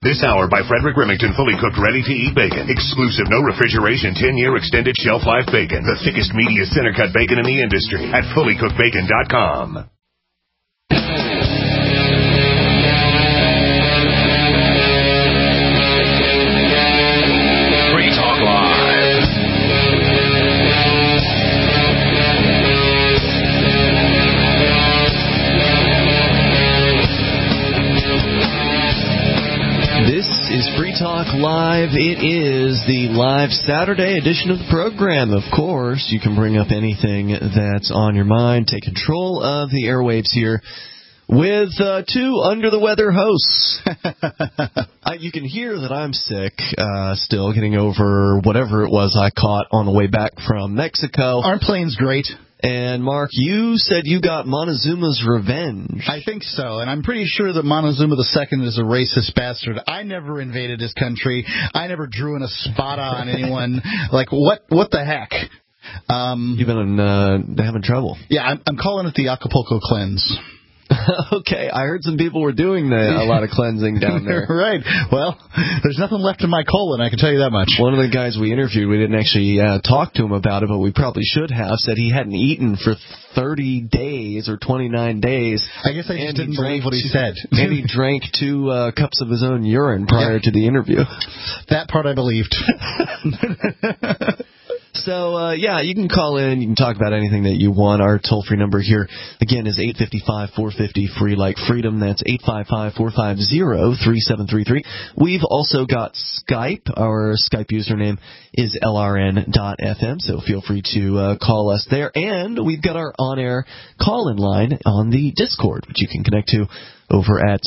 This hour by Frederick Remington, fully cooked, ready-to-eat bacon. Exclusive, no refrigeration, 10-year extended shelf life bacon. The thickest, meatiest center-cut bacon in the industry at fullycookedbacon.com. Free Talk Live. This is Free Talk Live. It is the live Saturday edition of the program. Of course, you can bring up anything that's on your mind. Take control of the airwaves here with two under-the-weather hosts. You can hear that I'm sick, still getting over whatever it was I caught on the way back from Mexico. Aren't planes great? And, Mark, you said you got Montezuma's revenge. I think so, and I'm pretty sure that Montezuma II is a racist bastard. I never invaded his country. I never drew in a spot on anyone. Like, what the heck? You've been having trouble. Yeah, I'm calling it the Acapulco cleanse. Okay, I heard some people were doing a lot of cleansing down there. Right. Well, there's nothing left in my colon, I can tell you that much. One of the guys we interviewed, we didn't actually talk to him about it, but we probably should have, said he hadn't eaten for 30 days or 29 days. I guess I just didn't believe what he said. And he drank 2 cups of his own urine prior to the interview. That part I believed. So, you can call in. You can talk about anything that you want. Our toll-free number here, again, is 855-450-FREE like freedom. That's 855-450-3733. We've also got Skype. Our Skype username is LRN.FM, so feel free to call us there. And we've got our on-air call-in line on the Discord, which you can connect to over at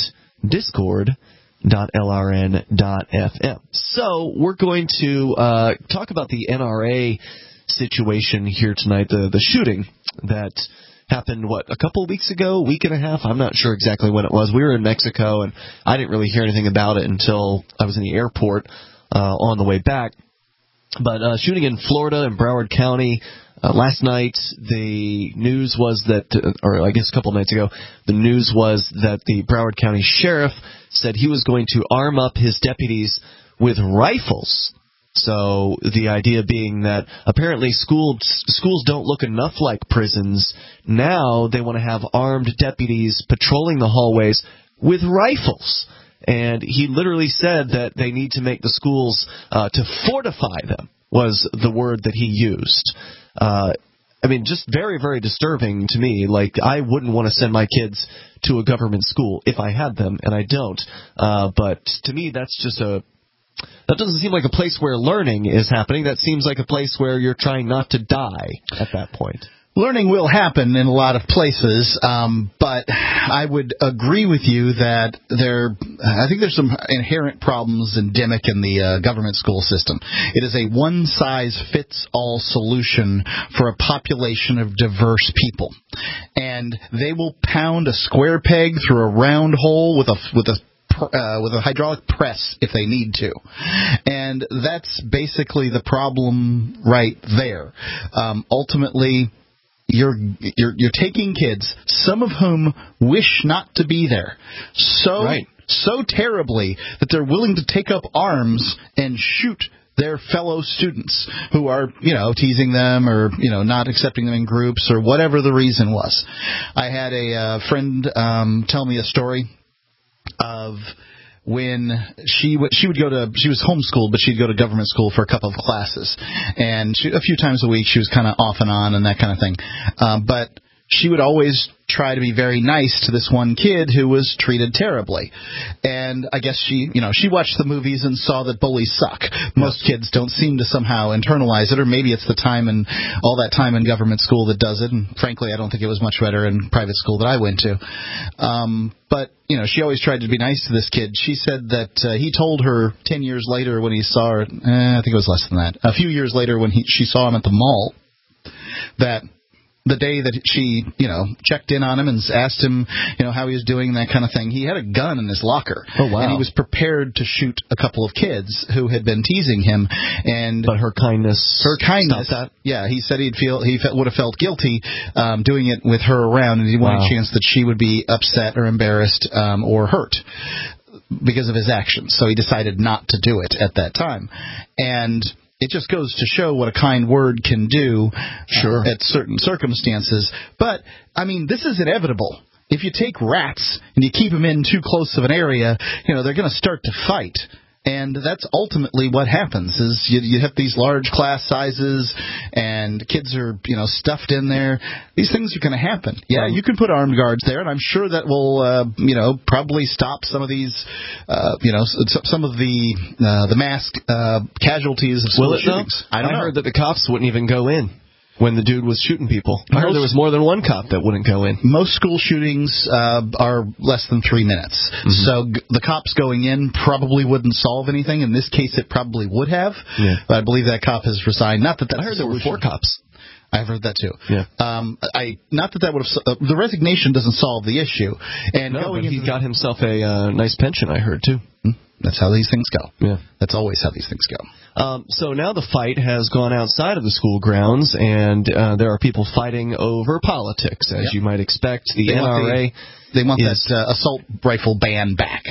Discord.lrn.fm. So we're going to talk about the NRA situation here tonight, the shooting that happened, a couple of weeks ago, week and a half? I'm not sure exactly when it was. We were in Mexico, and I didn't really hear anything about it until I was in the airport on the way back. But shooting in Florida in Broward County. Last night, the news was that, or I guess a couple of nights ago, the news was that the Broward County Sheriff said he was going to arm up his deputies with rifles. So the idea being that apparently schools don't look enough like prisons. Now they want to have armed deputies patrolling the hallways with rifles. And he literally said that they need to make the schools to fortify them, was the word that he used. Just very, very disturbing to me. Like, I wouldn't want to send my kids to a government school if I had them, and I don't. But to me, that doesn't seem like a place where learning is happening. That seems like a place where you're trying not to die at that point. Learning will happen in a lot of places, but I would agree with you that I think there's some inherent problems endemic in the government school system. It is a one-size-fits-all solution for a population of diverse people, and they will pound a square peg through a round hole with a hydraulic press if they need to. And that's basically the problem right there. Ultimately, you're taking kids, some of whom wish not to be there, so terribly that they're willing to take up arms and shoot their fellow students who are, teasing them or, not accepting them in groups or whatever the reason was. I had a friend tell me a story of when she was homeschooled, but she'd go to government school for a couple of classes, and a few times a week she was kind of off and on and that kind of thing. But she would always try to be very nice to this one kid who was treated terribly. And I guess she watched the movies and saw that bullies suck. Most kids don't seem to somehow internalize it, or maybe it's the time and all that time in government school that does it. And frankly, I don't think it was much better in private school that I went to. But she always tried to be nice to this kid. She said that he told her 10 years later when he saw her, I think it was less than that, a few years later when she saw him at the mall, that the day that she, checked in on him and asked him, how he was doing and that kind of thing, he had a gun in his locker. Oh, wow. And he was prepared to shoot a couple of kids who had been teasing him. But her kindness. That. Yeah, he said he would have felt guilty doing it with her around, and he wanted a chance that she would be upset or embarrassed or hurt. because of his actions. So he decided not to do it at that time. And it just goes to show what a kind word can do at certain circumstances. But, I mean, this is inevitable. If you take rats and you keep them in too close of an area, they're going to start to fight. And that's ultimately what happens, is you have these large class sizes, and kids are, stuffed in there. These things are going to happen. Yeah, you can put armed guards there, and I'm sure that will, probably stop some of these, some of the mass casualties of school shootings. I heard that the cops wouldn't even go in when the dude was shooting people. I heard there was more than one cop that wouldn't go in. Most school shootings are less than 3 minutes. Mm-hmm. So the cops going in probably wouldn't solve anything. In this case, it probably would have. Yeah. But I believe that cop has resigned. Not that I heard there were 4 cops. I've heard that too. Yeah. Not that would have. The resignation doesn't solve the issue. And but he got himself a nice pension, I heard, too. That's how these things go. Yeah. That's always how these things go. So now the fight has gone outside of the school grounds, and there are people fighting over politics, as you might expect. The NRA... They want that assault rifle ban back,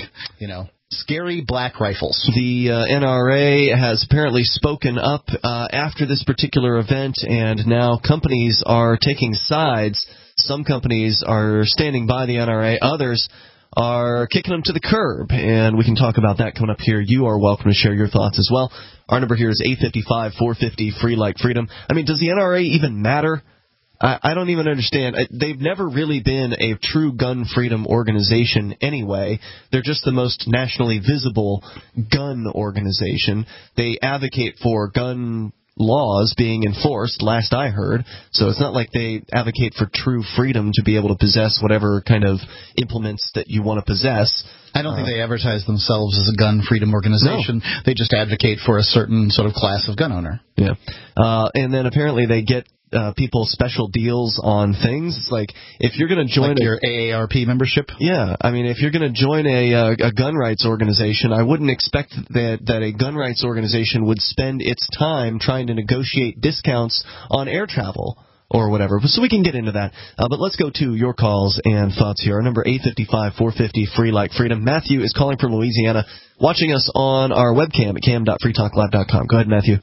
Scary black rifles. The NRA has apparently spoken up after this particular event, and now companies are taking sides. Some companies are standing by the NRA. Others are kicking them to the curb, and we can talk about that coming up here. You are welcome to share your thoughts as well. Our number here is 855-450-FREE like freedom. I mean, does the NRA even matter? I don't even understand. They've never really been a true gun freedom organization anyway. They're just the most nationally visible gun organization. They advocate for gun laws being enforced, last I heard. So it's not like they advocate for true freedom to be able to possess whatever kind of implements that you want to possess. I don't think they advertise themselves as a gun freedom organization. No. They just advocate for a certain sort of class of gun owner. Yeah. And then apparently they get people special deals on things. It's like, if you're going to join your AARP membership. Yeah, I mean, if you're going to join a gun rights organization, I wouldn't expect that a gun rights organization would spend its time trying to negotiate discounts on air travel or whatever. So we can get into that. But let's go to your calls and thoughts here. Our number 855-450-FREE like freedom. Matthew is calling from Louisiana, watching us on our webcam at cam.freetalklive.com. Go ahead, Matthew.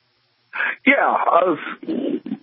Yeah,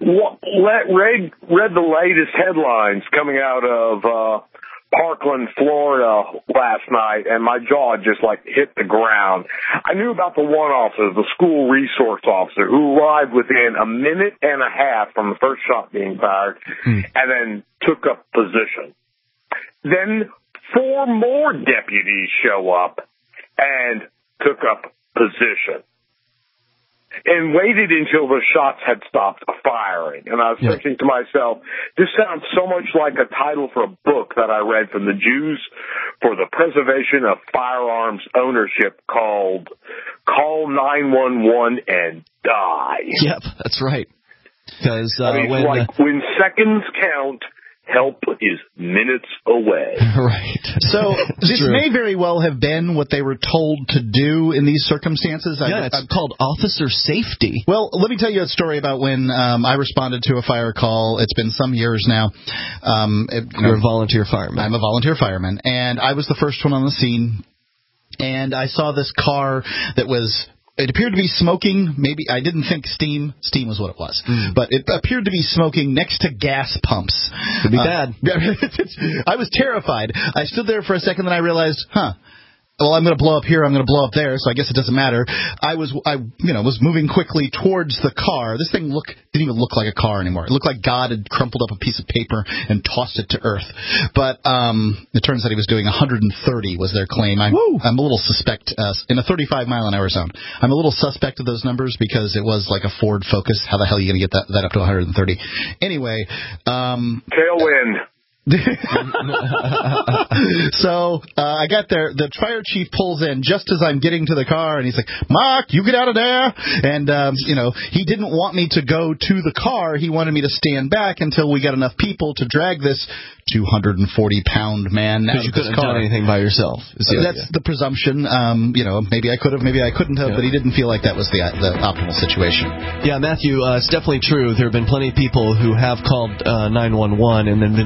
read the latest headlines coming out of Parkland, Florida last night, and my jaw just hit the ground. I knew about the one officer, the school resource officer, who arrived within a minute and a half from the first shot being fired, and then took up position. Then 4 more deputies show up and took up position, and waited until the shots had stopped firing. And I was thinking to myself, this sounds so much like a title for a book that I read from the Jews for the Preservation of Firearms Ownership called Call 911 and Die. Yep, that's right. Because when seconds count, help is minutes away. Right. So this may very well have been what they were told to do in these circumstances. Yeah, it's called officer safety. Well, let me tell you a story about when I responded to a fire call. It's been some years now. You're a volunteer fireman. I'm a volunteer fireman, and I was the first one on the scene. And I saw this car that was... It appeared to be smoking. Maybe I didn't think steam. Steam was what it was. But it appeared to be smoking next to gas pumps. Could be bad. I was terrified. I stood there for a second, then I realized, well, I'm going to blow up here, I'm going to blow up there, so I guess it doesn't matter. I was moving quickly towards the car. This thing didn't even look like a car anymore. It looked like God had crumpled up a piece of paper and tossed it to earth. But it turns out he was doing 130 was their claim. I'm a little suspect in a 35-mile-an-hour zone. I'm a little suspect of those numbers because it was like a Ford Focus. How the hell are you going to get that up to 130? Anyway. Tailwind. So I got there. The fire chief pulls in just as I'm getting to the car, and he's like, "Mark, you get out of there." And he didn't want me to go to the car. He wanted me to stand back until we got enough people to drag this 240-pound man out of you this couldn't car. have done anything by yourself. That's the presumption. Maybe I could have, maybe I couldn't have, but he didn't feel like that was the optimal situation. Yeah, Matthew, it's definitely true. There have been plenty of people who have called 911 and then been very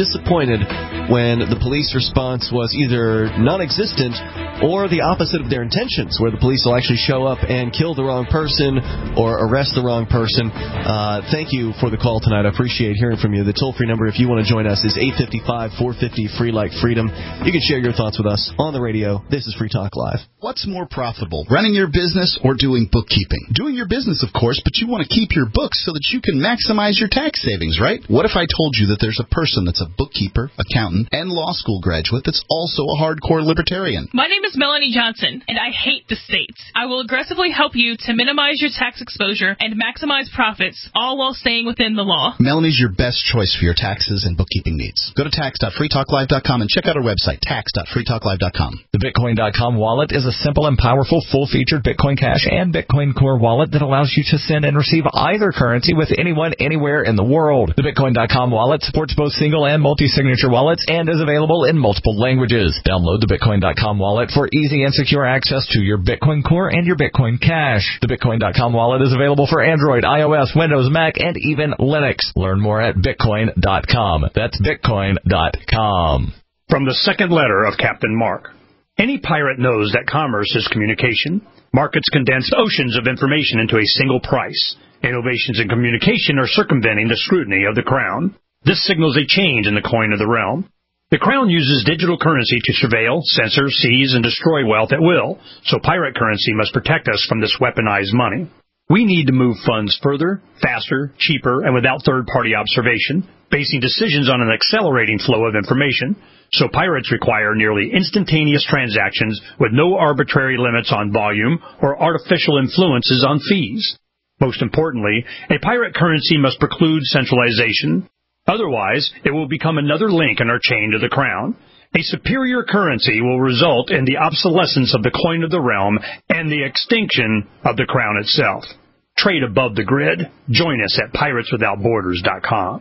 disappointed when the police response was either non-existent or the opposite of their intentions, where the police will actually show up and kill the wrong person or arrest the wrong person. Thank you for the call tonight. I appreciate hearing from you. The toll-free number, if you want to join us, is 855-450-FREE like freedom. You can share your thoughts with us on the radio. This is Free Talk Live. What's more profitable, running your business or doing bookkeeping? Doing your business, of course, but you want to keep your books so that you can maximize your tax savings, right? What if I told you that there's a person that's a bookkeeper, accountant, and law school graduate that's also a hardcore libertarian? My name is Melanie Johnson, and I hate the states. I will aggressively help you to minimize your tax exposure and maximize profits, all while staying within the law. Melanie's your best choice for your taxes and bookkeeping needs. Go to tax.freetalklive.com and check out our website, tax.freetalklive.com. The Bitcoin.com wallet is a simple and powerful full-featured Bitcoin Cash and Bitcoin Core wallet that allows you to send and receive either currency with anyone, anywhere in the world. The Bitcoin.com wallet supports both single and multi-signature wallets and is available in multiple languages. Download the Bitcoin.com wallet for easy and secure access to your Bitcoin Core and your Bitcoin Cash. The Bitcoin.com wallet is available for Android, iOS, Windows, Mac, and even Linux. Learn more at Bitcoin.com. That's Bitcoin.com. From the second letter of Captain Mark. Any pirate knows that commerce is communication. Markets condense oceans of information into a single price. Innovations in communication are circumventing the scrutiny of the Crown. This signals a change in the coin of the realm. The Crown uses digital currency to surveil, censor, seize, and destroy wealth at will, so pirate currency must protect us from this weaponized money. We need to move funds further, faster, cheaper, and without third-party observation, basing decisions on an accelerating flow of information, so pirates require nearly instantaneous transactions with no arbitrary limits on volume or artificial influences on fees. Most importantly, a pirate currency must preclude centralization. Otherwise, it will become another link in our chain to the Crown. A superior currency will result in the obsolescence of the coin of the realm and the extinction of the Crown itself. Trade above the grid. Join us at pirateswithoutborders.com.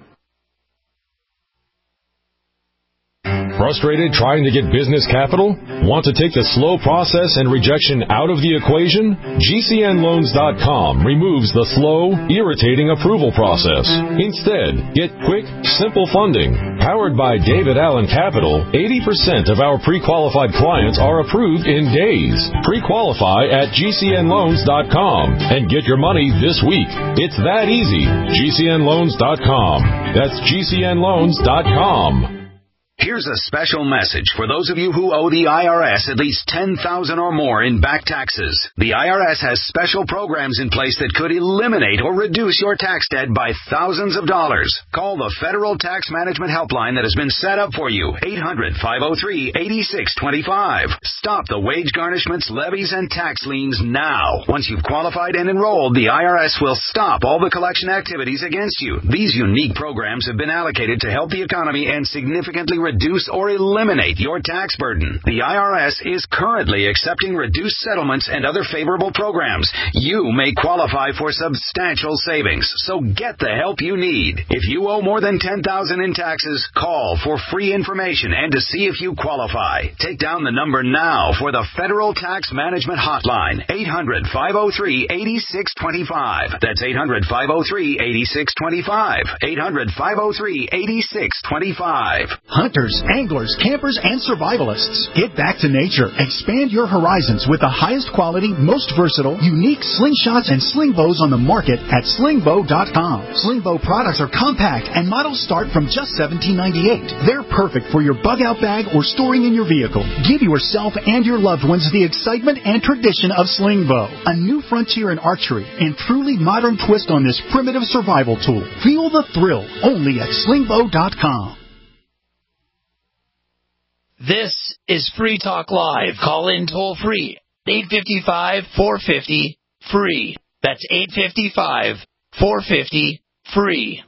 Frustrated trying to get business capital? Want to take the slow process and rejection out of the equation? GCNloans.com removes the slow, irritating approval process. Instead, get quick, simple funding. Powered by David Allen Capital, 80% of our pre-qualified clients are approved in days. Pre-qualify at GCNloans.com and get your money this week. It's that easy. GCNloans.com. That's GCNloans.com. Here's a special message for those of you who owe the IRS at least $10,000 or more in back taxes. The IRS has special programs in place that could eliminate or reduce your tax debt by thousands of dollars. Call the Federal Tax Management Helpline that has been set up for you, 800-503-8625. Stop the wage garnishments, levies, and tax liens now. Once you've qualified and enrolled, the IRS will stop all the collection activities against you. These unique programs have been allocated to help the economy and significantly reduce or eliminate your tax burden. The IRS is currently accepting reduced settlements and other favorable programs. You may qualify for substantial savings, so get the help you need. If you owe more than $10,000 in taxes, call for free information and to see if you qualify. Take down the number now for the Federal Tax Management Hotline, 800-503-8625. That's 800-503-8625. 800-503-8625. Hunters, anglers, campers, and survivalists. Get back to nature. Expand your horizons with the highest quality, most versatile, unique slingshots and sling bows on the market at slingbow.com. Slingbow products are compact and models start from just $17.98. They're perfect for your bug-out bag or storing in your vehicle. Give yourself and your loved ones the excitement and tradition of Slingbow, a new frontier in archery and truly modern twist on this primitive survival tool. Feel the thrill only at slingbow.com. This is Free Talk Live. Call in toll free. 855-450-FREE. That's 855-450-FREE.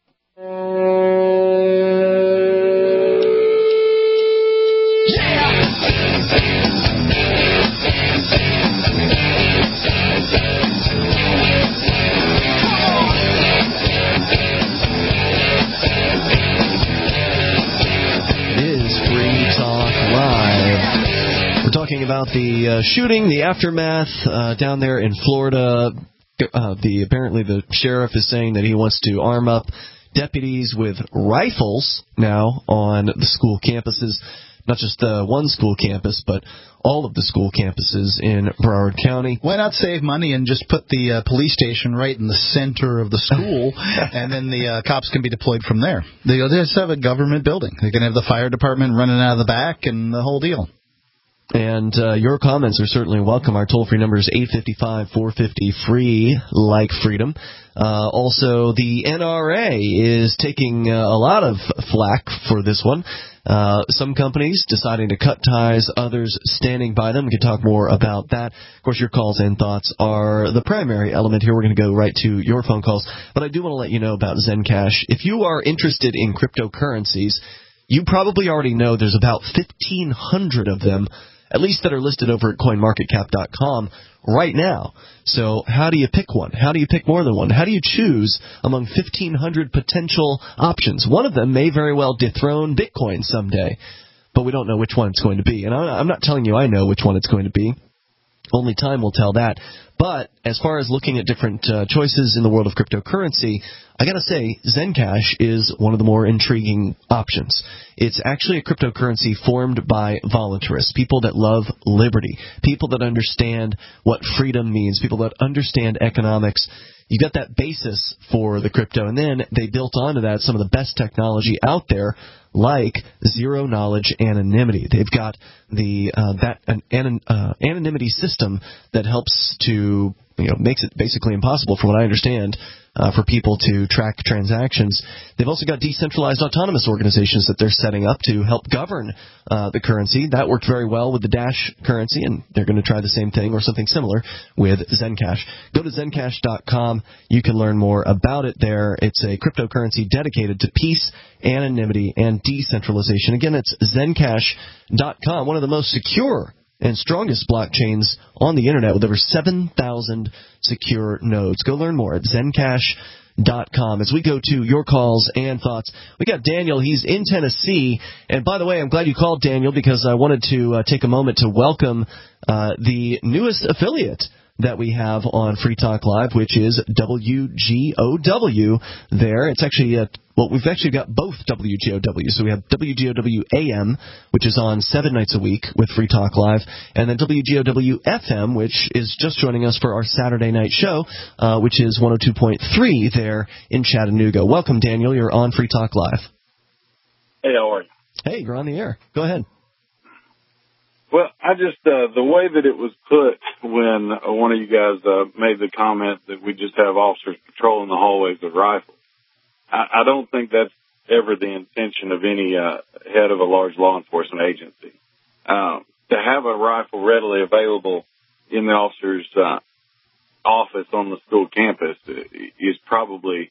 We're talking about the shooting, the aftermath down there in Florida. Apparently the sheriff is saying that he wants to arm up deputies with rifles now on the school campuses, not just one school campus, but all of the school campuses in Broward County. Why not save money and just put the police station right in the center of the school, and then the cops can be deployed from there? They just have a government building. They can have the fire department running out of the back and the whole deal. And your comments are certainly welcome. Our toll-free number is 855-450-FREE, like freedom. Also, the NRA is taking a lot of flack for this one. Some companies deciding to cut ties, others standing by them. We can talk more about that. Of course, your calls and thoughts are the primary element here. We're going to go right to your phone calls. But I do want to let you know about Zencash. If you are interested in cryptocurrencies, you probably already know there's about 1,500 of them, at least that are listed over at CoinMarketCap.com right now. So how do you pick one? How do you pick more than one? How do you choose among 1,500 potential options? One of them may very well dethrone Bitcoin someday, but we don't know which one it's going to be. And I'm not telling you I know which one it's going to be. Only time will tell that. But as far as looking at different choices in the world of cryptocurrency, I got to say Zencash is one of the more intriguing options. It's actually a cryptocurrency formed by voluntarists, people that love liberty, people that understand what freedom means, people that understand economics. You got that basis for the crypto, and then they built onto that some of the best technology out there, like zero-knowledge anonymity. They've got the anonymity system that helps to, makes it basically impossible, from what I understand, for people to track transactions. They've also got decentralized autonomous organizations that they're setting up to help govern the currency. That worked very well with the Dash currency, and they're going to try the same thing or something similar with Zencash. Go to Zencash.com. You can learn more about it there. It's a cryptocurrency dedicated to peace, anonymity, and decentralization. Again, it's Zencash.com, one of the most secure and strongest blockchains on the internet with over 7,000 secure nodes. Go learn more at Zencash.com. As we go to your calls and thoughts, we got Daniel. He's in Tennessee. And by the way, I'm glad you called, Daniel, because I wanted to take a moment to welcome the newest affiliate that we have on Free Talk Live, which is WGOW there. It's actually, we've actually got both WGOW. So we have WGOW AM, which is on 7 nights a week with Free Talk Live, and then WGOW FM, which is just joining us for our Saturday night show, which is 102.3 there in Chattanooga. Welcome, Daniel. You're on Free Talk Live. Hey, how are you? Hey, you're on the air. Go ahead. Well, I just, the way that it was put when one of you guys made the comment that we just have officers patrolling the hallways with rifles, I don't think that's ever the intention of any head of a large law enforcement agency. To have a rifle readily available in the officer's office on the school campus is probably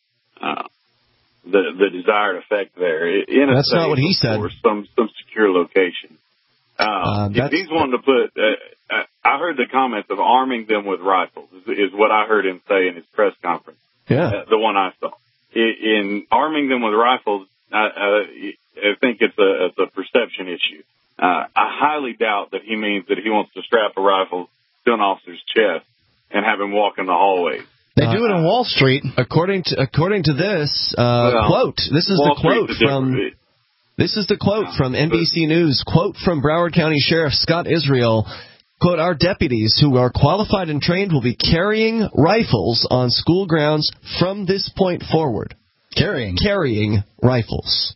the desired effect there. That's not what he said. Or some secure location. If he's wanting to put, I heard the comments of arming them with rifles is what I heard him say in his press conference. Yeah. The one I saw. In arming them with rifles, I think it's a perception issue. I highly doubt that he means that he wants to strap a rifle to an officer's chest and have him walk in the hallway. They do it on Wall Street. According to this quote, this is the quote from. This is the quote from NBC News, quote from Broward County Sheriff Scott Israel, quote, "Our deputies who are qualified and trained will be carrying rifles on school grounds from this point forward." Carrying rifles.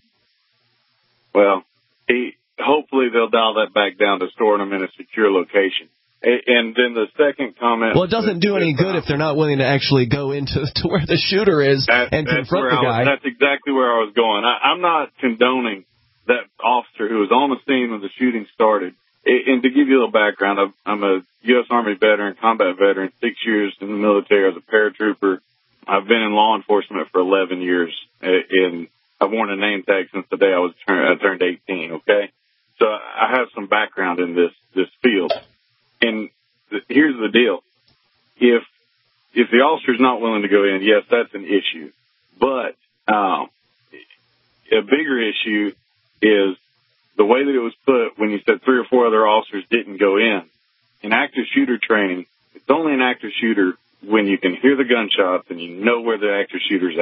Well, hopefully they'll dial that back down to storing them in a secure location. And then the second comment... Well, it doesn't do any good if they're not willing to actually go into where the shooter is and confront the guy. That's exactly where I was going. I'm not condoning that officer who was on the scene when the shooting started. And to give you a little background, I'm a U.S. Army veteran, combat veteran, 6 years in the military as a paratrooper. I've been in law enforcement for 11 years, and I've worn a name tag since the day I turned 18, okay? So I have some background in this field. And here's the deal. If the officer's not willing to go in, yes, that's an issue. But a bigger issue is the way that it was put when you said 3 or 4 other officers didn't go in. In active shooter training, it's only an active shooter when you can hear the gunshots and you know where the active shooter's at.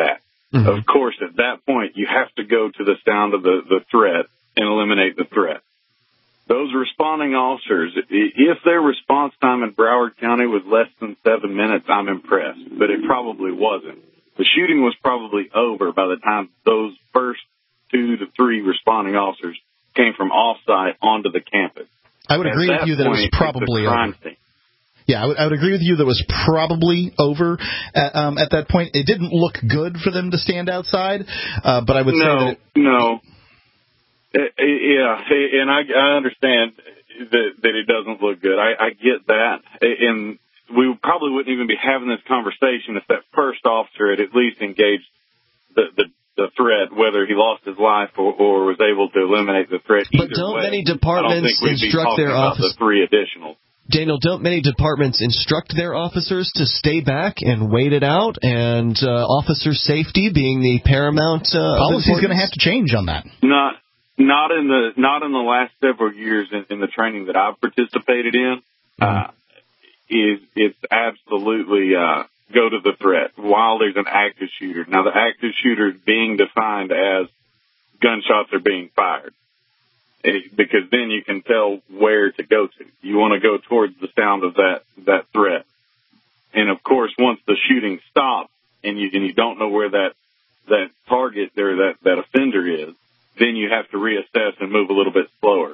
Mm-hmm. Of course, at that point, you have to go to the sound of the threat and eliminate the threat. Those responding officers, if their response time in Broward County was less than 7 minutes, I'm impressed, but it probably wasn't. The shooting was probably over by the time those first 2 to 3 responding officers came from off-site onto the campus. I would agree with you that it was probably over. Yeah, I would agree with you that it was probably over at that point. It didn't look good for them to stand outside, but I would say that No. Yeah, and I understand that it doesn't look good. I get that, and we probably wouldn't even be having this conversation if that first officer had at least engaged the threat, whether he lost his life or was able to eliminate the threat. But don't many departments instruct their officers? The 3 additional. Daniel, don't many departments instruct their officers to stay back and wait it out, and officer safety being the paramount policy is going to have to change on that. Not in the last several years in the training that I've participated in. It's absolutely go to the threat while there's an active shooter. Now, the active shooter is being defined as gunshots are being fired, because then you can tell where to go to. You want to go towards the sound of that threat. And, of course, once the shooting stops and you don't know where that target or that offender is, then you have to reassess and move a little bit slower.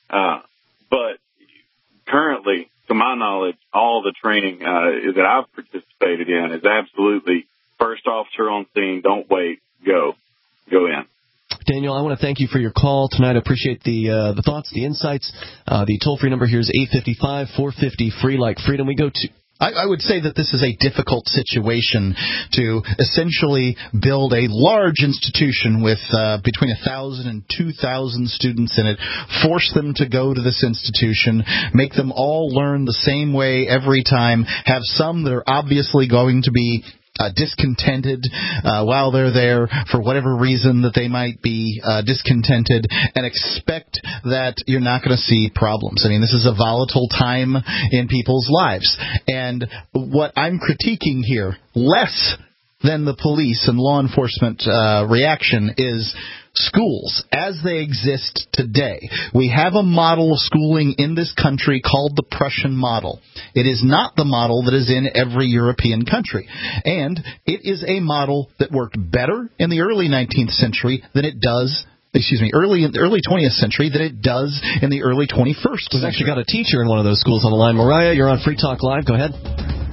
But currently, to my knowledge, all the training that I've participated in is absolutely first officer on scene, don't wait, go in. Daniel, I want to thank you for your call tonight. I appreciate the thoughts, the insights. The toll-free number here is 855-450-FREE like freedom. I would say that this is a difficult situation to essentially build a large institution with between 1,000 and 2,000 students in it, force them to go to this institution, make them all learn the same way every time, have some that are obviously going to be discontented while they're there for whatever reason that they might be discontented, and expect that you're not going to see problems. I mean, this is a volatile time in people's lives. And what I'm critiquing here, less than the police and law enforcement reaction, is schools as they exist today. We have a model of schooling in this country called the Prussian model. It is not the model that is in every European country. And it is a model that worked better in the early 19th century than it does early 20th century than it does in the early 21st century. We've actually got a teacher in one of those schools on the line. Mariah, you're on Free Talk Live. Go ahead.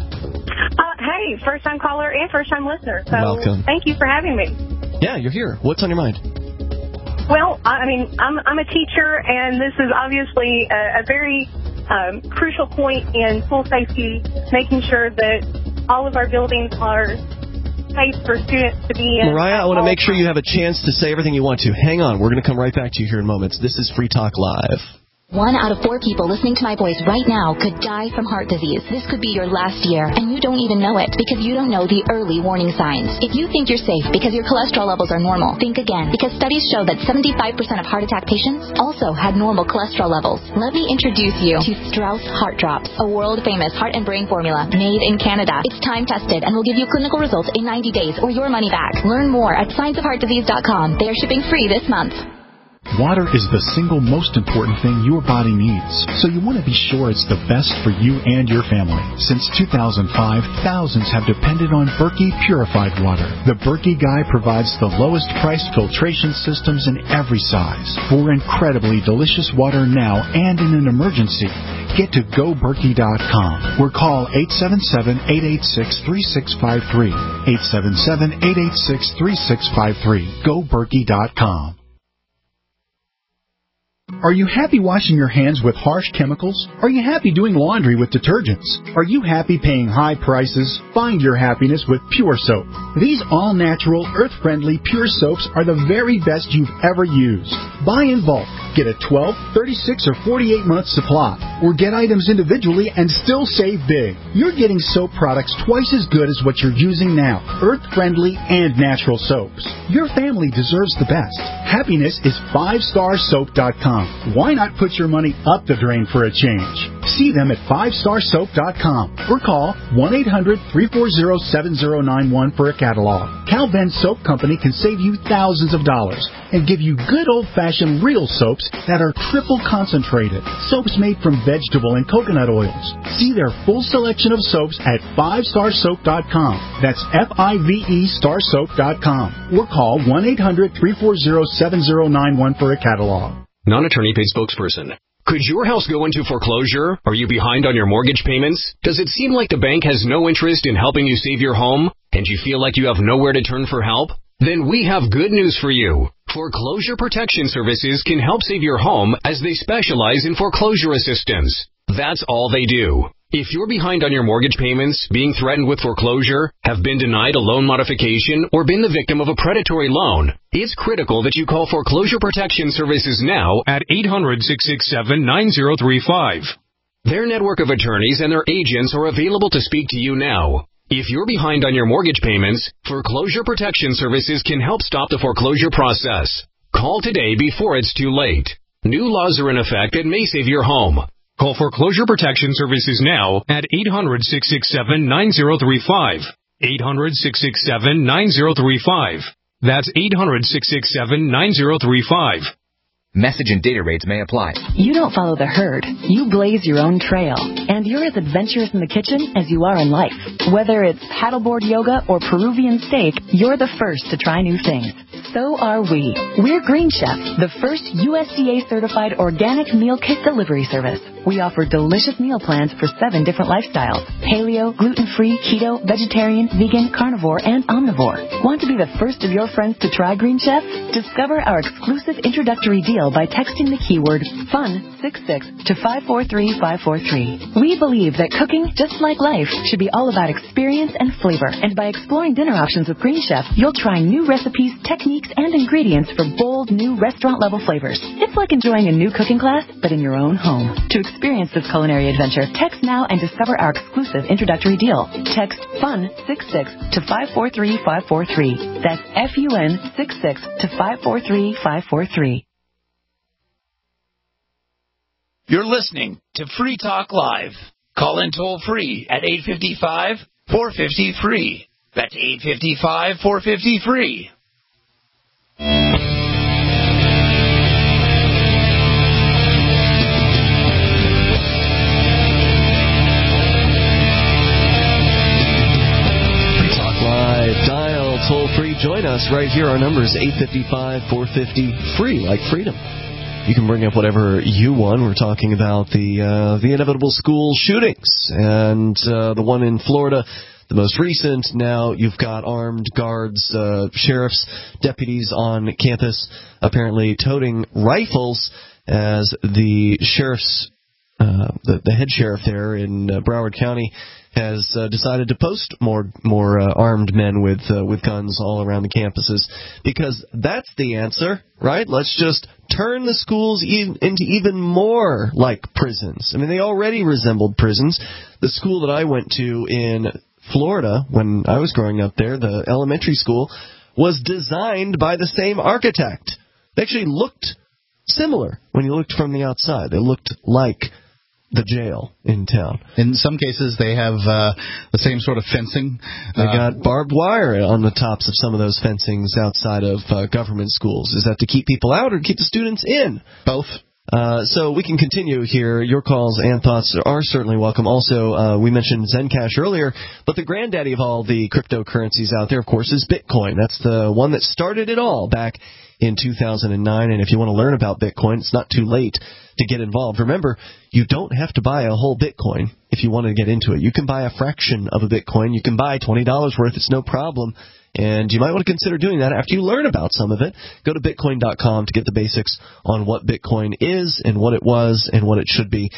Hey, first-time caller and first-time listener. So welcome. Thank you for having me. Yeah, you're here. What's on your mind? Well, I mean, I'm a teacher, and this is obviously a very crucial point in school safety, making sure that all of our buildings are safe for students to be in. Mariah, I want to make sure you have a chance to say everything you want to. Hang on. We're going to come right back to you here in moments. This is Free Talk Live. 1 out of 4 people listening to my voice right now could die from heart disease. This could be your last year, and you don't even know it because you don't know the early warning signs. If you think you're safe because your cholesterol levels are normal, think again, because studies show that 75% of heart attack patients also had normal cholesterol levels. Let me introduce you to Strauss Heart Drops, a world-famous heart and brain formula made in Canada. It's time-tested and will give you clinical results in 90 days or your money back. Learn more at scienceofheartdisease.com. They are shipping free this month. Water is the single most important thing your body needs, so you want to be sure it's the best for you and your family. Since 2005, thousands have depended on Berkey purified water. The Berkey Guy provides the lowest priced filtration systems in every size. For incredibly delicious water now and in an emergency, get to GoBerkey.com or call 877-886-3653. 877-886-3653. GoBerkey.com. Are you happy washing your hands with harsh chemicals? Are you happy doing laundry with detergents? Are you happy paying high prices? Find your happiness with Pure Soap. These all-natural, earth-friendly Pure Soaps are the very best you've ever used. Buy in bulk. Get a 12, 36, or 48-month supply. Or get items individually and still save big. You're getting soap products twice as good as what you're using now. Earth-friendly and natural soaps. Your family deserves the best. Happiness is 5starsoap.com. down. Why not put your money up the drain for a change? See them at 5starsoap.com or call 1-800-340-7091 for a catalog. Cal Ben Soap Company can save you thousands of dollars and give you good old-fashioned real soaps that are triple concentrated. Soaps made from vegetable and coconut oils. See their full selection of soaps at 5starsoap.com. That's F-I-V-E starsoap.com. Or call 1-800-340-7091 for a catalog. Non-attorney paid spokesperson. Could your house go into foreclosure? Are you behind on your mortgage payments? Does it seem like the bank has no interest in helping you save your home? And you feel like you have nowhere to turn for help? Then we have good news for you. Foreclosure Protection Services can help save your home as they specialize in foreclosure assistance. That's all they do. If you're behind on your mortgage payments, being threatened with foreclosure, have been denied a loan modification, or been the victim of a predatory loan, it's critical that you call Foreclosure Protection Services now at 800-667-9035. Their network of attorneys and their agents are available to speak to you now. If you're behind on your mortgage payments, Foreclosure Protection Services can help stop the foreclosure process. Call today before it's too late. New laws are in effect that may save your home. Call Foreclosure Protection Services now at 800-667-9035. 800-667-9035. That's 800-667-9035. Message and data rates may apply. You don't follow the herd. You blaze your own trail. And you're as adventurous in the kitchen as you are in life. Whether it's paddleboard yoga or Peruvian steak, you're the first to try new things. So are we. We're Green Chef, the first USDA-certified organic meal kit delivery service. We offer delicious meal plans for 7 different lifestyles: paleo, gluten-free, keto, vegetarian, vegan, carnivore, and omnivore. Want to be the first of your friends to try Green Chef? Discover our exclusive introductory deal by texting the keyword FUN66 to 543543. We believe that cooking, just like life, should be all about experience and flavor. And by exploring dinner options with Green Chef, you'll try new recipes, techniques, and ingredients for bold, new restaurant-level flavors. It's like enjoying a new cooking class, but in your own home. To experience this culinary adventure, text now and discover our exclusive introductory deal. Text FUN66 to 543543. That's FUN66 to 543543. You're listening to Free Talk Live. Call in toll free at 855-450-FREE. That's 855-450-FREE. Dial toll free. Join us right here. Our number is 855-450-FREE, like freedom. You can bring up whatever you want. We're talking about the inevitable school shootings and the one in Florida, the most recent. Now you've got armed guards, sheriffs, deputies on campus, apparently toting rifles as the sheriff's the head sheriff there in Broward County has decided to post more armed men with guns all around the campuses, because that's the answer, right? Let's just turn the schools into even more like prisons. I mean, they already resembled prisons. The school that I went to in Florida when I was growing up there, the elementary school, was designed by the same architect. They actually looked similar when you looked from the outside. They looked like the jail in town. In some cases, they have the same sort of fencing. They got barbed wire on the tops of some of those fencings outside of government schools. Is that to keep people out or to keep the students in? Both. So we can continue here. Your calls and thoughts are certainly welcome. Also, we mentioned Zencash earlier, but the granddaddy of all the cryptocurrencies out there, of course, is Bitcoin. That's the one that started it all back in 2009. And if you want to learn about Bitcoin, it's not too late to get involved. Remember, you don't have to buy a whole Bitcoin if you want to get into it. You can buy a fraction of a Bitcoin. You can buy $20 worth. It's no problem. And you might want to consider doing that after you learn about some of it. Go to Bitcoin.com to get the basics on what Bitcoin is and what it was and what it should be.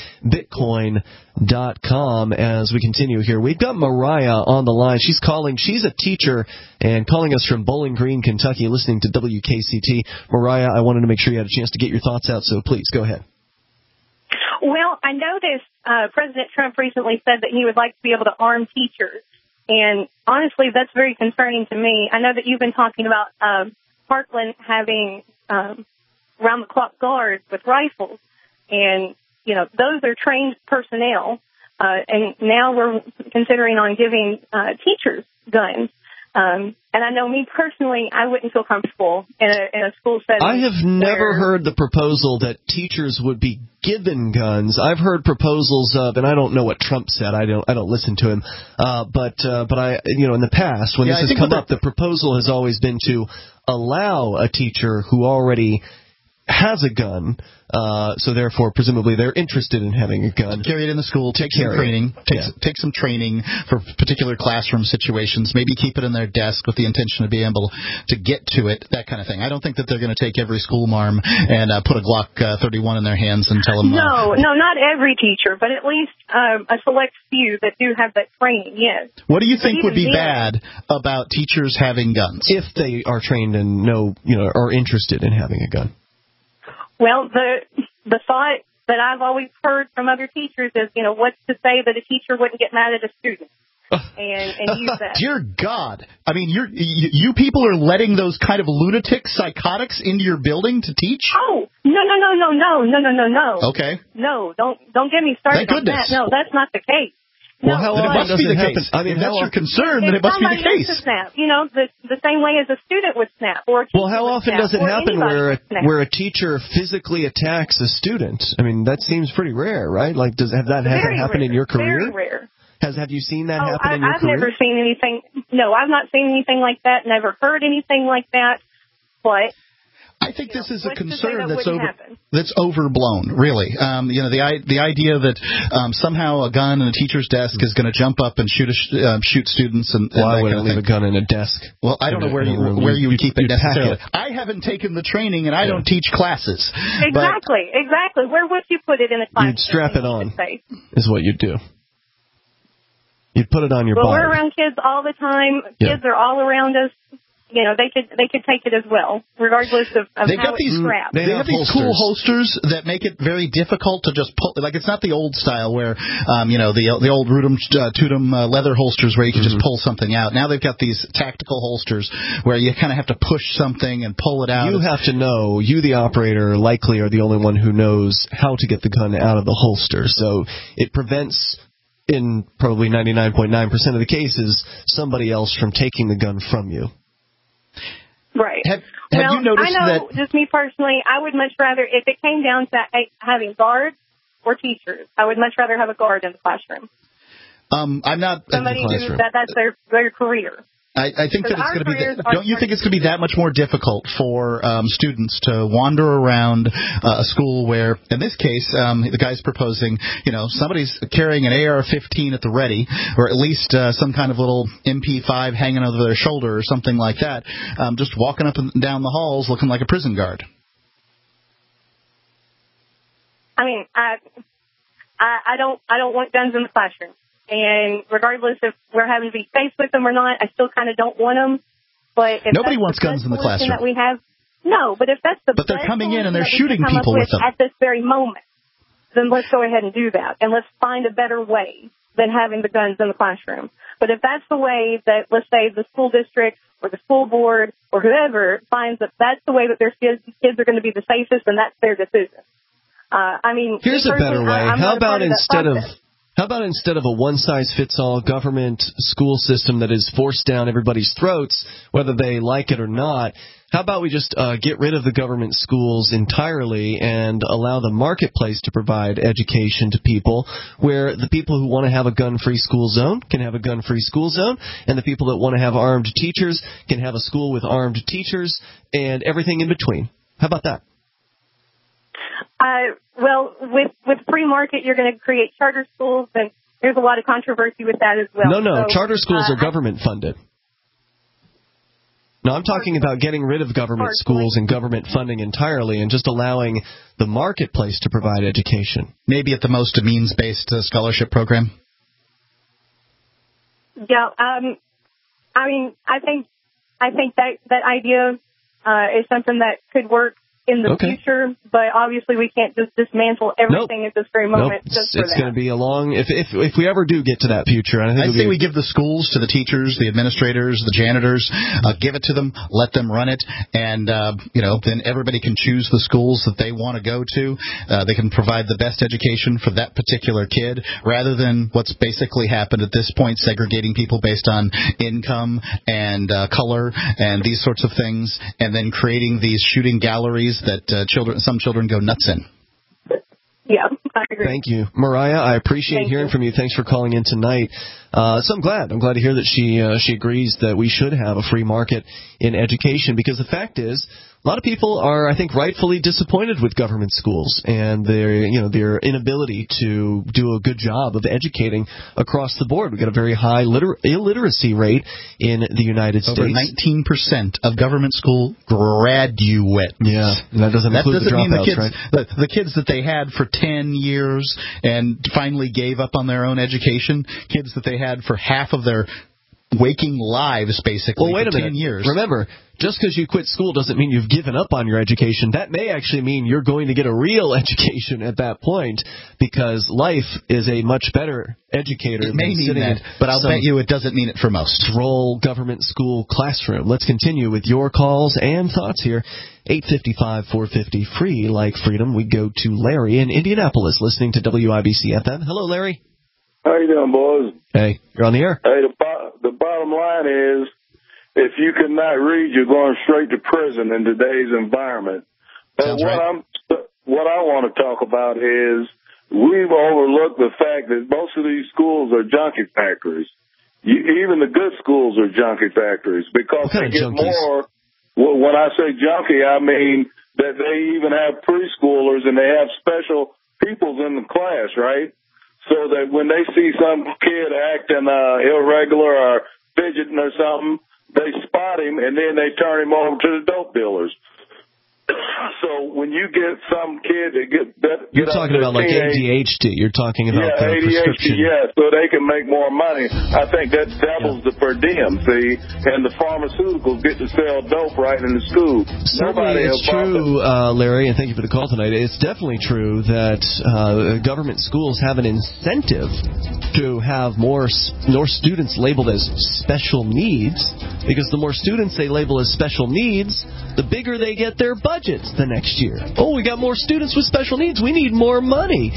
Bitcoin.com. As we continue here, we've got Mariah on the line. She's calling. She's a teacher and calling us from Bowling Green, Kentucky, listening to WKCT. Mariah, I wanted to make sure you had a chance to get your thoughts out, so please go ahead. Well, I noticed President Trump recently said that he would like to be able to arm teachers. And honestly, that's very concerning to me. I know that you've been talking about Parkland having round-the-clock guards with rifles. And, those are trained personnel. And now we're considering on giving teachers guns. And I know me personally, I wouldn't feel comfortable in a school setting. I have never heard the proposal that teachers would be given guns. I've heard proposals of, and I don't know what Trump said. I don't listen to him. But I, in the past when this has come up, the proposal has always been to allow a teacher who already has a gun, so therefore presumably they're interested in having a gun. Carry it in the school, take some training, take some training for particular classroom situations, maybe keep it in their desk with the intention of being able to get to it, that kind of thing. I don't think that they're going to take every school marm and put a Glock 31 in their hands and tell them... No, not every teacher, but at least a select few that do have that training, yes. What do you think would be bad about teachers having guns? If they are trained and are interested in having a gun. Well, the thought that I've always heard from other teachers is, what's to say that a teacher wouldn't get mad at a student and use that. Dear God. I mean, you people are letting those kind of lunatic psychotics into your building to teach? Oh, no. Okay. No, don't get me started on that. No, that's not the case. Well, how often does it happen? I mean, that's your concern, then it must be the case. Snap, the same way as a student would snap. Well, how often does it happen where a teacher physically attacks a student? I mean, that seems pretty rare, right? Like, has that happened in your career? Very rare. Have you seen that happen in your I've career? never seen anything. No, I've not seen anything like that. Never heard anything like that. But I think this is a concern that's overblown, really. The idea that somehow a gun in a teacher's desk is going to jump up and shoot students and why would I leave a gun in a desk? Well, I don't know where you would keep it necessarily. I haven't taken the training and I don't teach classes. Exactly. Where would you put it in a classroom? You'd strap it on. Is what you'd do. You'd put it on your body. Well, we're around kids all the time. Yeah. Kids are all around us. They could take it as well, regardless of how it's strapped. They have these cool holsters that make it very difficult to just pull. Like, it's not the old style where, the old Rudum Tudum leather holsters where you can just pull something out. Now they've got these tactical holsters where you kind of have to push something and pull it out. You have to know, you the operator likely are the only one who knows how to get the gun out of the holster. So it prevents, in probably 99.9% of the cases, somebody else from taking the gun from you. Right. Have you noticed that? Just me personally, I would much rather, if it came down to having guards or teachers, I would much rather have a guard in the classroom. I'm not somebody in the classroom. That's their career. I think that it's going to be. Don't you think it's going to be that much more difficult for students to wander around a school where, in this case, the guy's proposing, somebody's carrying an AR-15 at the ready, or at least some kind of little MP5 hanging over their shoulder or something like that, just walking up and down the halls looking like a prison guard. I mean, I don't want guns in the classroom. And regardless if we're having to be faced with them or not, I still kind of don't want them. But if nobody wants guns in the classroom. That we have, no, but if that's the but they're coming in and they're shooting people with them at this very moment, then let's go ahead and do that, and let's find a better way than having the guns in the classroom. But if that's the way that, let's say, the school district or the school board or whoever finds that that's the way that their kids are going to be the safest, then that's their decision. Here's a better way. How about instead of a one-size-fits-all government school system that is forced down everybody's throats, whether they like it or not, how about we just get rid of the government schools entirely and allow the marketplace to provide education to people, where the people who want to have a gun-free school zone can have a gun-free school zone, and the people that want to have armed teachers can have a school with armed teachers, and everything in between. How about that? Well, with free market, you're going to create charter schools, and there's a lot of controversy with that as well. No, charter schools are government funded. No, I'm talking about getting rid of government schools and government funding entirely and just allowing the marketplace to provide education. Maybe at the most a means-based scholarship program? Yeah, I think that idea is something that could work in the future, but obviously we can't just dismantle everything at this very moment. It's going to be a long, if we ever do get to that future, I think we give the schools to the teachers, the administrators, the janitors, give it to them, let them run it, and then everybody can choose the schools that they want to go to. They can provide the best education for that particular kid, rather than what's basically happened at this point, segregating people based on income and color and these sorts of things, and then creating these shooting galleries that some children go nuts in. Yeah, I agree. Thank you, Mariah. I appreciate hearing from you. Thanks for calling in tonight. So I'm glad to hear that she agrees that we should have a free market in education, because the fact is, a lot of people are, I think, rightfully disappointed with government schools and their inability to do a good job of educating across the board. We've got a very high illiteracy rate in the United States. Over 19% of government school graduates. Yeah, that doesn't include the dropouts, kids, right? The kids that they had for 10 years and finally gave up on their own education, kids that they had for half of their waking lives, basically, wait a for minute. 10 years. Remember, just because you quit school doesn't mean you've given up on your education. That may actually mean you're going to get a real education at that point, because life is a much better educator. It may mean that, but I'll bet you it doesn't mean it for most. Droll government school classroom. Let's continue with your calls and thoughts here. 855-450 free like freedom. We go to Larry in Indianapolis, listening to WIBC FM. Hello, Larry. How you doing, boys? Hey, you're on the air. Hey, the bottom line is, if you cannot read, you're going straight to prison in today's environment. But what I want to talk about is, we've overlooked the fact that most of these schools are junkie factories. Even the good schools are junkie factories, because they get more. When I say junkie, I mean that they even have preschoolers and they have special peoples in the class, right? So that when they see some kid acting irregular or fidgeting or something, they spot him and then they turn him over to the dope dealers. So when you get some kid that you're talking about like ADHD. You're talking about ADHD, prescription. yeah, so they can make more money. I think that doubles the per diem, see, and the pharmaceuticals get to sell dope right in the school. Certainly, it's true, Larry, and thank you for the call tonight. It's definitely true that government schools have an incentive to have more students labeled as special needs, because the more students they label as special needs, the bigger they get their budgets the next year. Oh, we got more students with special needs. We need more money.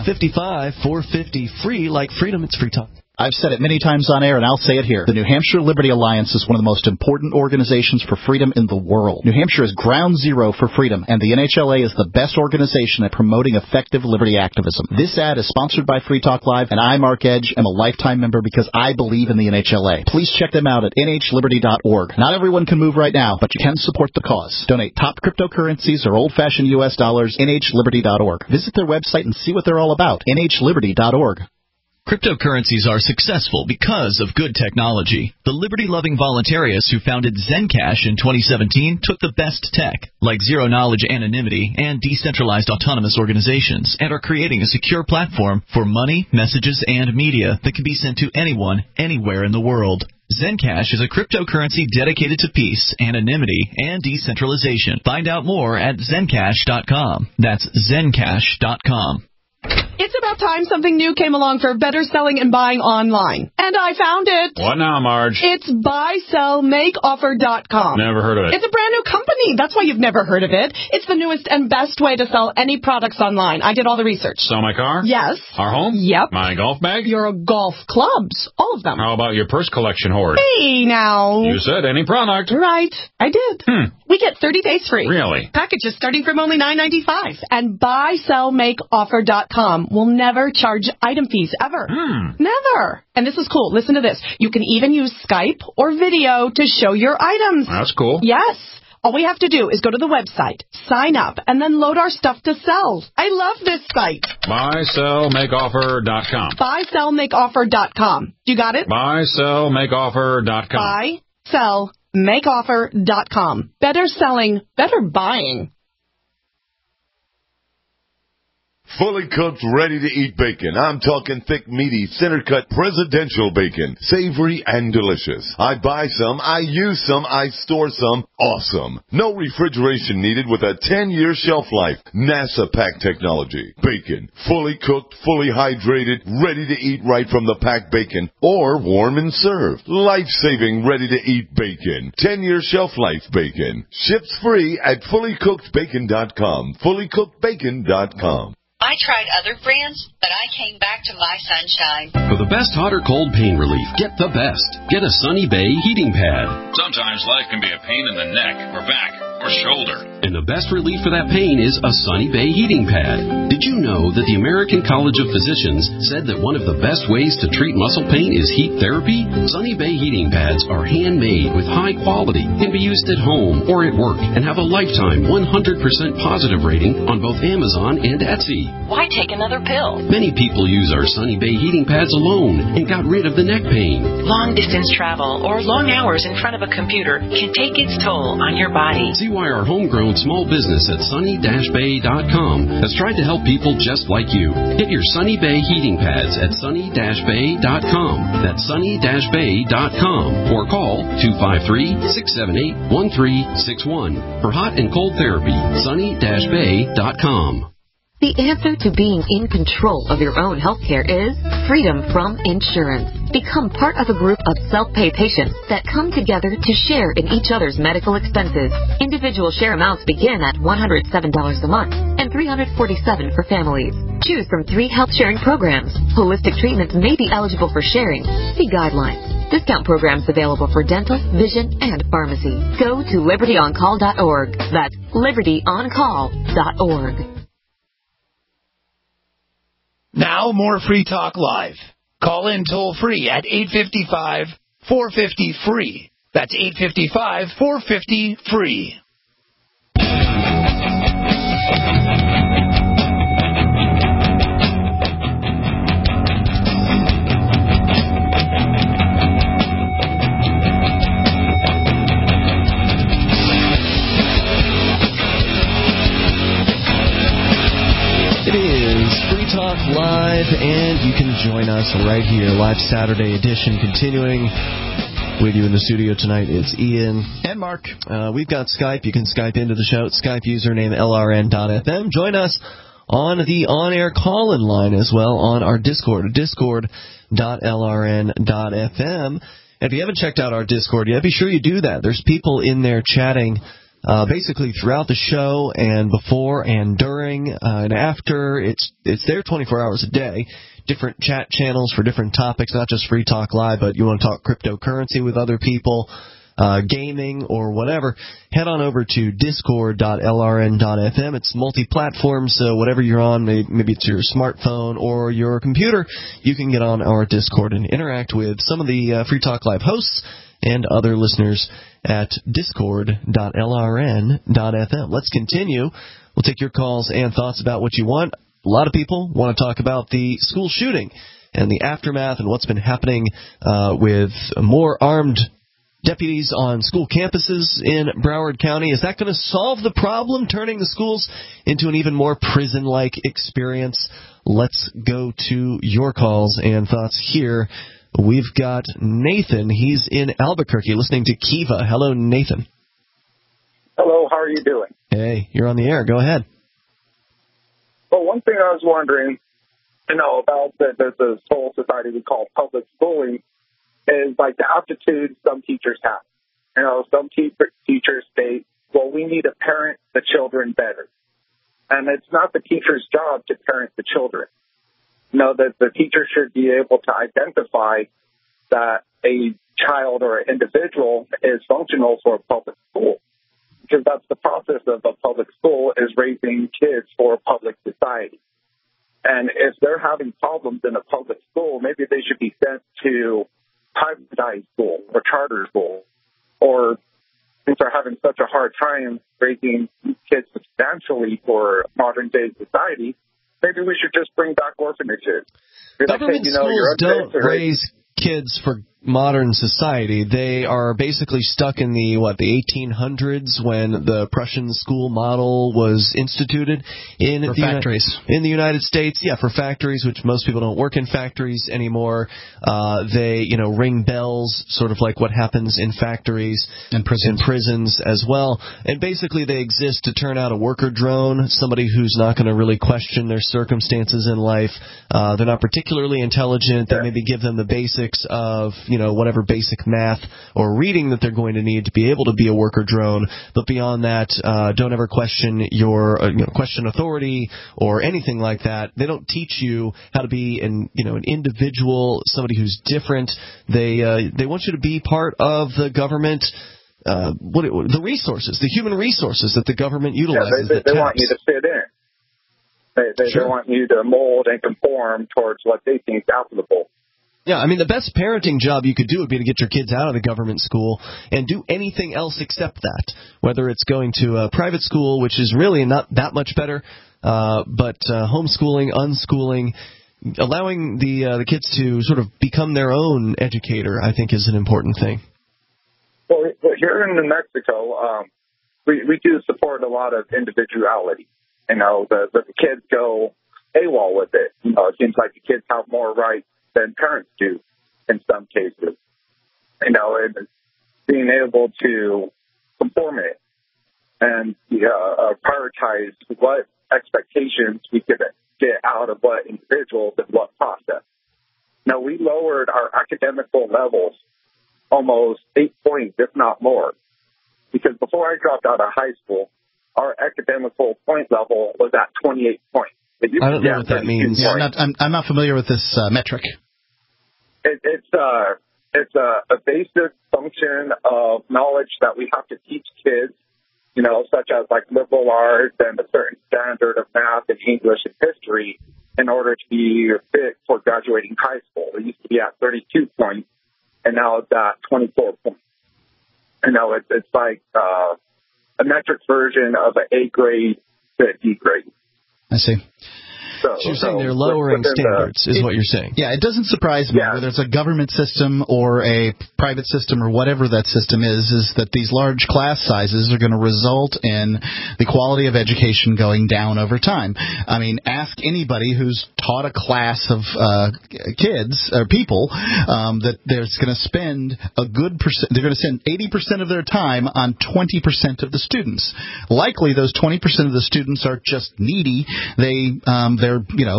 855-450 free like freedom. It's free talk. I've said it many times on air, and I'll say it here. The New Hampshire Liberty Alliance is one of the most important organizations for freedom in the world. New Hampshire is ground zero for freedom, and the NHLA is the best organization at promoting effective liberty activism. This ad is sponsored by Free Talk Live, and I, Mark Edge, am a lifetime member because I believe in the NHLA. Please check them out at nhliberty.org. Not everyone can move right now, but you can support the cause. Donate top cryptocurrencies or old-fashioned U.S. dollars, nhliberty.org. Visit their website and see what they're all about, nhliberty.org. Cryptocurrencies are successful because of good technology. The liberty-loving voluntarists who founded Zencash in 2017 took the best tech, like zero-knowledge anonymity and decentralized autonomous organizations, and are creating a secure platform for money, messages, and media that can be sent to anyone, anywhere in the world. Zencash is a cryptocurrency dedicated to peace, anonymity, and decentralization. Find out more at Zencash.com. That's Zencash.com. It's about time something new came along for better selling and buying online. And I found it. What now, Marge? It's buysellmakeoffer.com. Never heard of it. It's a brand new company. That's why you've never heard of it. It's the newest and best way to sell any products online. I did all the research. Sell my car? Yes. Our home? Yep. My golf bag? Your golf clubs. All of them. How about your purse collection hoard? Hey, now. You said any product. Right. I did. We get 30 days free. Really? Packages starting from only $9.95. And buysellmakeoffer.com will never charge item fees, ever. Never. And this is cool. Listen to this. You can even use Skype or video to show your items. That's cool. Yes. All we have to do is go to the website, sign up, and then load our stuff to sell. I love this site. Buysellmakeoffer.com. Buysellmakeoffer.com. You got it? Buysellmakeoffer.com. Buysellmakeoffer.com. Better selling, better buying. fully cooked, ready-to-eat bacon. I'm talking thick, meaty, center-cut presidential bacon. Savory and delicious. I buy some, I use some, I store some. Awesome. No refrigeration needed with a 10-year shelf life. NASA pack technology. Bacon. Fully cooked, fully hydrated, ready to eat right from the packed bacon or warm and served. Life-saving, ready-to-eat bacon. 10-year shelf life bacon. Ships free at fullycookedbacon.com. fullycookedbacon.com. I tried other brands, but I came back to My Sunshine. For the best hot or cold pain relief, get the best. Get a Sunny Bay heating pad. Sometimes life can be a pain in the neck or back or shoulder. And the best relief for that pain is a Sunny Bay heating pad. Did you know that the American College of Physicians said that one of the best ways to treat muscle pain is heat therapy? Sunny Bay heating pads are handmade with high quality, can be used at home or at work, and have a lifetime 100% positive rating on both Amazon and Etsy. Why take another pill? Many people use our Sunny Bay heating pads alone and got rid of the neck pain. Long distance travel or long hours in front of a computer can take its toll on your body. See why our homegrown small business at sunny-bay.com has tried to help people just like you. Get your Sunny Bay heating pads at sunny-bay.com. That's sunny-bay.com or call 253-678-1361 for hot and cold therapy. sunny-bay.com. The answer to being in control of your own healthcare is freedom from insurance. Become part of a group of self-pay patients that come together to share in each other's medical expenses. Individual share amounts begin at $107 a month and $347 for families. Choose from 3 health sharing programs. Holistic treatments may be eligible for sharing. See guidelines. Discount programs available for dental, vision, and pharmacy. Go to libertyoncall.org. That's libertyoncall.org. Now more Free Talk Live. Call in toll free at 855-450-FREE. That's 855-450-FREE. Talk Live, and you can join us right here, live Saturday edition, continuing with you in the studio tonight. It's Ian and Mark. We've got Skype. You can Skype into the show. Skype username LRN.FM. Join us on the on-air call-in line as well on our Discord, discord.lrn.fm. And if you haven't checked out our Discord yet, be sure you do that. There's people in there chatting basically throughout the show and before and during and after. It's there 24 hours a day. Different chat channels for different topics, not just Free Talk Live, but you want to talk cryptocurrency with other people, gaming, or whatever. Head on over to discord.lrn.fm. It's multi-platform, so whatever you're on, maybe it's your smartphone or your computer, you can get on our Discord and interact with some of the Free Talk Live hosts and other listeners at discord.lrn.fm. Let's continue. We'll take your calls and thoughts about what you want. A lot of people want to talk about the school shooting and the aftermath and what's been happening with more armed deputies on school campuses in Broward County. Is that going to solve the problem, turning the schools into an even more prison-like experience? Let's go to your calls and thoughts here. We've got Nathan. He's in Albuquerque listening to Kiva. Hello, Nathan. Hello, how are you doing? Hey, you're on the air. Go ahead. Well, one thing I was wondering, about the whole society we call public schooling is like the aptitude some teachers have. Some teachers state, well, we need to parent the children better. And it's not the teacher's job to parent the children. That the teacher should be able to identify that a child or an individual is functional for a public school. Because that's the process of a public school, is raising kids for a public society. And if they're having problems in a public school, maybe they should be sent to privatized school or charter school. Or since they're having such a hard time raising kids substantially for modern-day society, maybe we should just bring back orphanages. Government schools don't raise kids for modern society. They are basically stuck in the 1800s when the Prussian school model was instituted in factories. In the United States. Yeah, for factories, which most people don't work in factories anymore. They, ring bells, sort of like what happens in factories and prisons as well. And basically they exist to turn out a worker drone, somebody who's not going to really question their circumstances in life. They're not particularly intelligent. They maybe give them the basics of, whatever basic math or reading that they're going to need to be able to be a worker drone. But beyond that, don't ever question question authority or anything like that. They don't teach you how to be an individual, somebody who's different. They want you to be part of the government. The resources, the human resources that the government utilizes. They want you to fit in. They want you to mold and conform towards what they think is applicable. Yeah, I mean, the best parenting job you could do would be to get your kids out of the government school and do anything else except that, whether it's going to a private school, which is really not that much better, but homeschooling, unschooling, allowing the kids to sort of become their own educator, I think, is an important thing. Well, here in New Mexico, we do support a lot of individuality. The kids go AWOL with it. It seems like the kids have more rights than parents do in some cases. And being able to conform it and prioritize what expectations we could get out of what individuals and what process. Now, we lowered our academical levels almost 8 points, if not more. Because before I dropped out of high school, our academical point level was at 28 points. I don't know what that means. Yeah, I'm not familiar with this metric. It's a basic function of knowledge that we have to teach kids, such as like liberal arts and a certain standard of math and English and history in order to be fit for graduating high school. It used to be at 32 points, and now it's at 24 points. It's like a metric version of an A grade to a D grade. I see. So you're saying they're lowering standards, is what you're saying. Yeah, it doesn't surprise me, whether it's a government system or a private system or whatever that system is that these large class sizes are going to result in the quality of education going down over time. I mean, ask anybody who's taught a class of kids or people that they're going to spend a good percent. They're going to spend 80% of their time on 20% of the students. Likely, those 20% of the students are just needy. They're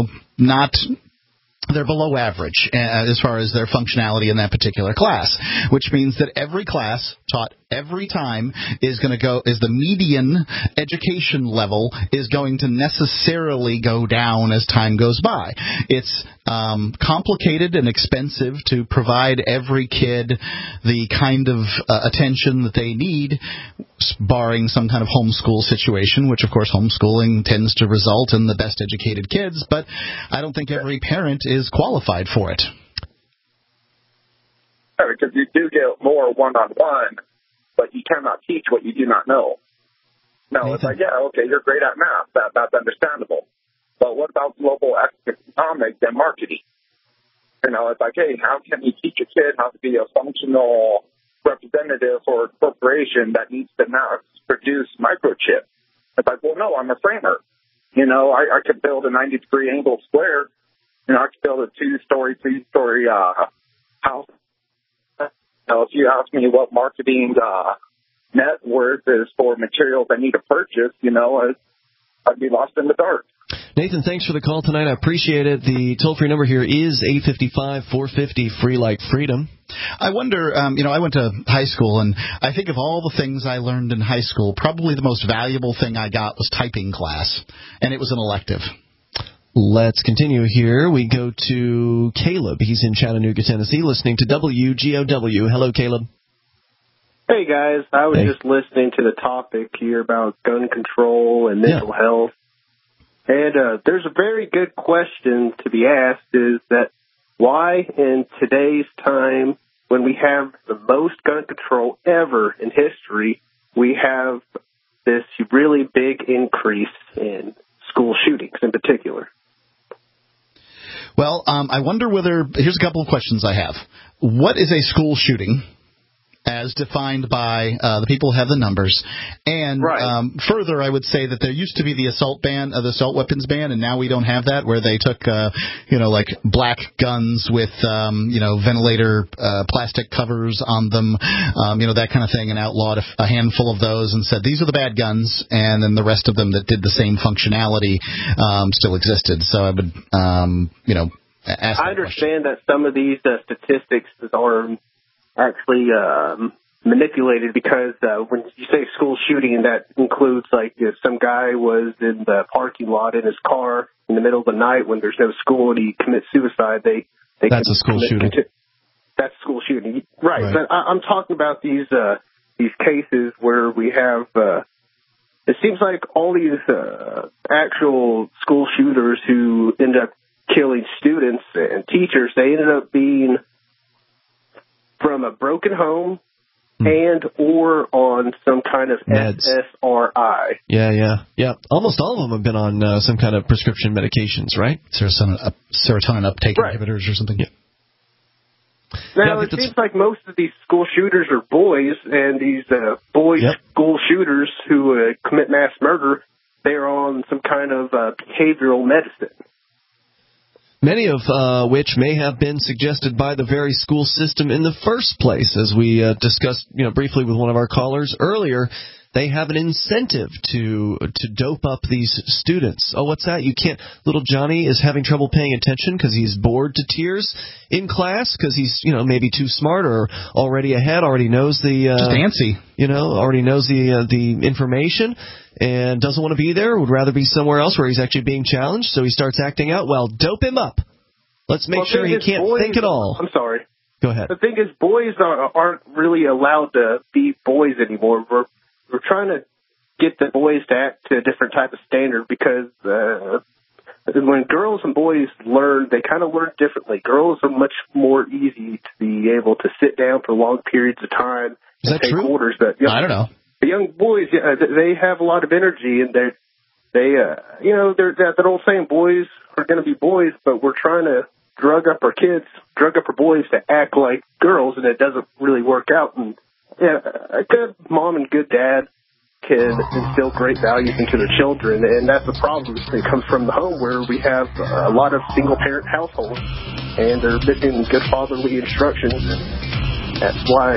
below average as far as their functionality in that particular class, which means that every class taught every time is the median education level is going to necessarily go down as time goes by. It's complicated and expensive to provide every kid the kind of attention that they need, barring some kind of homeschool situation, which, of course, homeschooling tends to result in the best educated kids, but I don't think every parent is qualified for it. Because you do get more one-on-one, but you cannot teach what you do not know. No, it's like, you're great at math. That's understandable. But what about global economics and marketing? It's like, hey, how can you teach a kid how to be a functional representative for a corporation that needs to now produce microchips? It's like, well, no, I'm a framer. I could build a 90-degree angle square. I could build a 2-story, 3-story house. If you ask me what marketing net worth is for materials I need to purchase, I'd be lost in the dark. Nathan, thanks for the call tonight. I appreciate it. The toll-free number here is 855-450-FREE like freedom. I wonder, I went to high school, and I think of all the things I learned in high school, probably the most valuable thing I got was typing class, and it was an elective. Let's continue here. We go to Caleb. He's in Chattanooga, Tennessee, listening to WGOW. Hello, Caleb. Hey, guys. I was just listening to the topic here about gun control and mental health. And there's a very good question to be asked, is that why in today's time, when we have the most gun control ever in history, we have this really big increase in school shootings in particular? Well, I wonder whether – here's a couple of questions I have. What is a school shooting as defined by the people who have the numbers? And further, I would say that there used to be the assault weapons ban, and now we don't have that, where they took, like black guns with, ventilator plastic covers on them, that kind of thing, and outlawed a handful of those and said, these are the bad guns, and then the rest of them that did the same functionality still existed. So I would, ask that I understand that some of these statistics are actually manipulated because when you say school shooting, that includes like if some guy was in the parking lot in his car in the middle of the night when there's no school and he commits suicide. That's a school shooting. That's school shooting, right? But I'm talking about these cases where we have. It seems like all these actual school shooters who end up killing students and teachers, they ended up being from a broken home and or on some kind of meds. SSRI. Yeah. Almost all of them have been on some kind of prescription medications, right? Serotonin uptake inhibitors or something. Yeah. Now, it seems like most of these school shooters are boys, and these school shooters who commit mass murder, they're on some kind of behavioral medicine. Many of which may have been suggested by the very school system in the first place. As we discussed briefly with one of our callers earlier, they have an incentive to dope up these students. Oh, what's that? You can't. Little Johnny is having trouble paying attention because he's bored to tears in class because he's maybe too smart or already ahead, already knows the just antsy. Already knows the information and doesn't want to be there. Would rather be somewhere else where he's actually being challenged. So he starts acting out. Well, dope him up. Let's make sure he can't think at all. I'm sorry. Go ahead. The thing is, boys aren't really allowed to be boys anymore. We're trying to get the boys to act to a different type of standard because when girls and boys learn, they kind of learn differently. Girls are much more easy to be able to sit down for long periods of time and take orders. But I don't know. The young boys, they have a lot of energy, and they're that old saying, boys are going to be boys, but we're trying to drug up our boys to act like girls, and it doesn't really work out. And a good mom and good dad can instill great values into their children, and that's the problem. It comes from the home where we have a lot of single-parent households, and they're missing good fatherly instructions. That's why.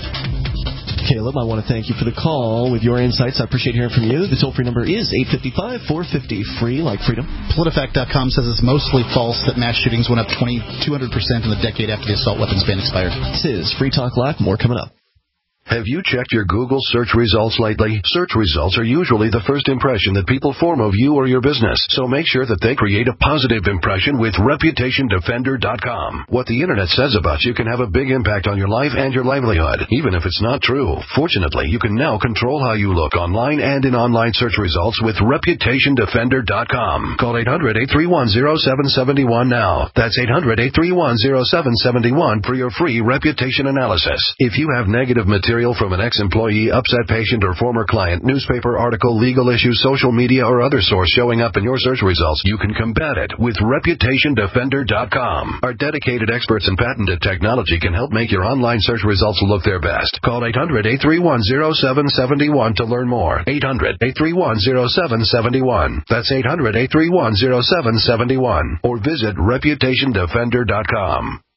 Caleb, I want to thank you for the call with your insights. I appreciate hearing from you. The toll-free number is 855-450-FREE, like freedom. PolitiFact.com says it's mostly false that mass shootings went up 200% in the decade after the assault weapons ban expired. This is Free Talk Live. More coming up. Have you checked your Google search results lately? Search results are usually the first impression that people form of you or your business, so make sure that they create a positive impression with ReputationDefender.com. What the Internet says about you can have a big impact on your life and your livelihood, even if it's not true. Fortunately, you can now control how you look online and in online search results with ReputationDefender.com. Call 800-831-0771 now. That's 800-831-0771 for your free reputation analysis. If you have negative material from an ex-employee, upset patient, or former client, newspaper article, legal issue, social media, or other source showing up in your search results, you can combat it with ReputationDefender.com. Our dedicated experts in patented technology can help make your online search results look their best. Call 800-831-0771 to learn more. 800-831-0771. That's 800-831-0771. Or visit ReputationDefender.com.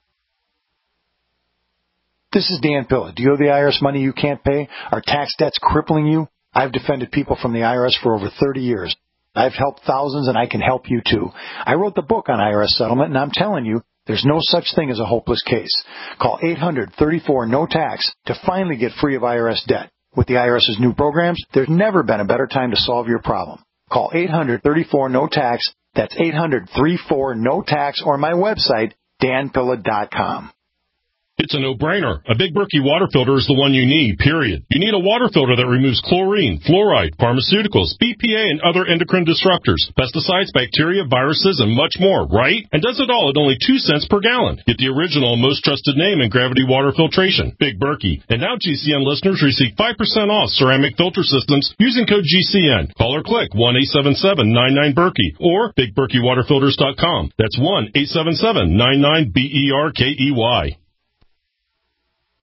This is Dan Pilla. Do you owe the IRS money you can't pay? Are tax debts crippling you? I've defended people from the IRS for over 30 years. I've helped thousands, and I can help you too. I wrote the book on IRS settlement, and I'm telling you, there's no such thing as a hopeless case. Call 800-34-NO-TAX to finally get free of IRS debt. With the IRS's new programs, there's never been a better time to solve your problem. Call 800-34-NO-TAX. That's 800-34-NO-TAX, or my website, danpilla.com. It's a no-brainer. A Big Berkey water filter is the one you need, period. You need a water filter that removes chlorine, fluoride, pharmaceuticals, BPA, and other endocrine disruptors, pesticides, bacteria, viruses, and much more, right? And does it all at only 2 cents per gallon. Get the original, most trusted name in gravity water filtration, Big Berkey. And now GCN listeners receive 5% off ceramic filter systems using code GCN. Call or click 1-877-99-BERKEY or BigBerkeyWaterFilters.com. That's 1-877-99-BERKEY.